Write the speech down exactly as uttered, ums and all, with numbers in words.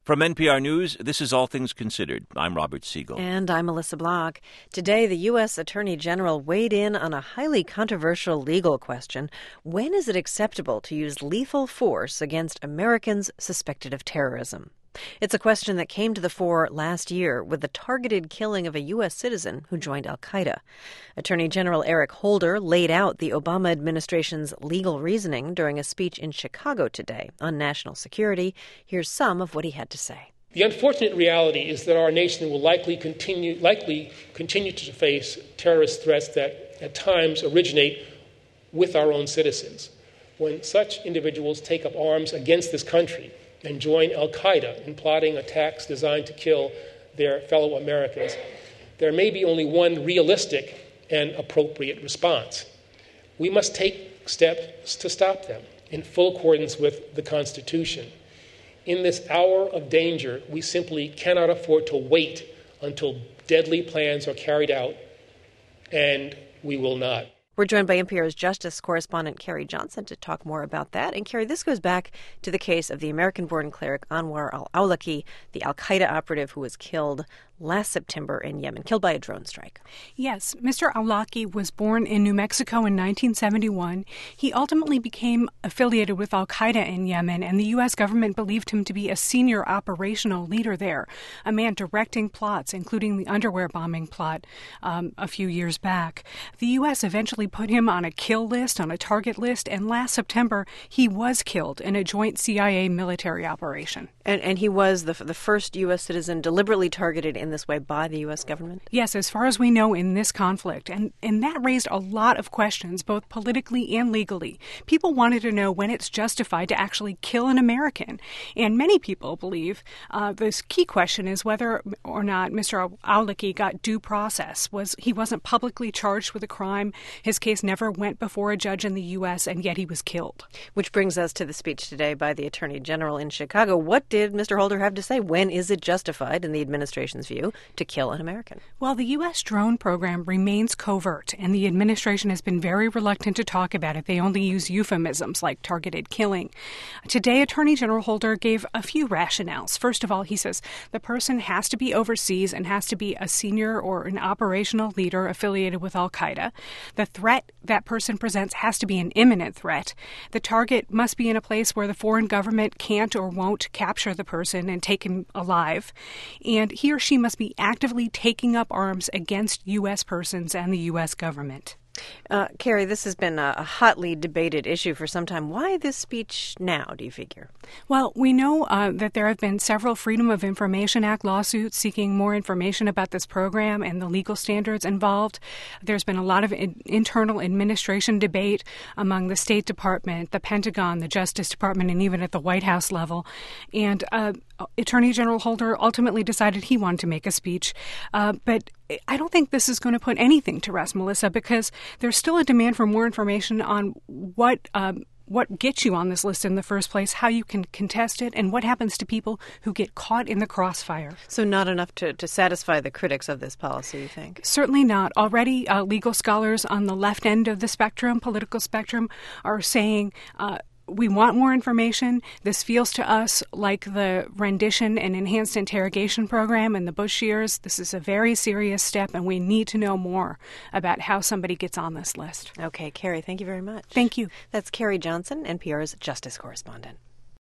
From N P R News, this is All Things Considered. I'm Robert Siegel. And I'm Melissa Block. Today, the U S. Attorney General weighed in on a highly controversial legal question. When is it acceptable to use lethal force against Americans suspected of terrorism? It's a question that came to the fore last year with the targeted killing of a U S citizen who joined al-Qaeda. Attorney General Eric Holder laid out the Obama administration's legal reasoning during a speech in Chicago today on national security. Here's some of what he had to say. The unfortunate reality is that our nation will likely continue, likely continue to face terrorist threats that at times originate with our own citizens. When such individuals take up arms against this country and join al-Qaeda in plotting attacks designed to kill their fellow Americans, there may be only one realistic and appropriate response. We must take steps to stop them in full accordance with the Constitution. In this hour of danger, we simply cannot afford to wait until deadly plans are carried out, and we will not. We're joined by N P R's Justice correspondent Carrie Johnson to talk more about that. And Carrie, this goes back to the case of the American-born cleric Anwar al-Awlaki, the al-Qaeda operative who was killed last September in Yemen, killed by a drone strike. Yes, Mister Awlaki was born in New Mexico in nineteen seventy-one. He ultimately became affiliated with al-Qaeda in Yemen, and the U S government believed him to be a senior operational leader there, a man directing plots, including the underwear bombing plot um, a few years back. The U S eventually put him on a kill list, on a target list, and last September he was killed in a joint C I A military operation. And, and he was the, the first U S citizen deliberately targeted in this way by the U S government? Yes, as far as we know in this conflict. And, and that raised a lot of questions, both politically and legally. People wanted to know when it's justified to actually kill an American. And many people believe uh, this key question is whether or not Mister Awlaki got due process. Was He wasn't publicly charged with a crime. His case never went before a judge in the U S, and yet he was killed. Which brings us to the speech today by the Attorney General in Chicago. What did Mister Holder have to say? When is it justified, in the administration's view, to kill an American? Well, the U S drone program remains covert, and the administration has been very reluctant to talk about it. They only use euphemisms like targeted killing. Today, Attorney General Holder gave a few rationales. First of all, he says the person has to be overseas and has to be a senior or an operational leader affiliated with al-Qaeda. The threat that person presents has to be an imminent threat. The target must be in a place where the foreign government can't or won't capture the person and take him alive. And he or she must be actively taking up arms against U S persons and the U S government. Uh, Carrie, this has been a, a hotly debated issue for some time. Why this speech now, do you figure? Well, we know uh, that there have been several Freedom of Information Act lawsuits seeking more information about this program and the legal standards involved. There's been a lot of in- internal administration debate among the State Department, the Pentagon, the Justice Department, and even at the White House level. And uh, Attorney General Holder ultimately decided he wanted to make a speech. Uh, but I don't think this is going to put anything to rest, Melissa, because there's still a demand for more information on what um, what gets you on this list in the first place, how you can contest it, and what happens to people who get caught in the crossfire. So not enough to, to satisfy the critics of this policy, you think? Certainly not. Already, uh, legal scholars on the left end of the spectrum, political spectrum, are saying uh, we want more information. This feels to us like the rendition and enhanced interrogation program in the Bush years. This is a very serious step, and we need to know more about how somebody gets on this list. Okay, Carrie, thank you very much. Thank you. That's Carrie Johnson, N P R's Justice correspondent.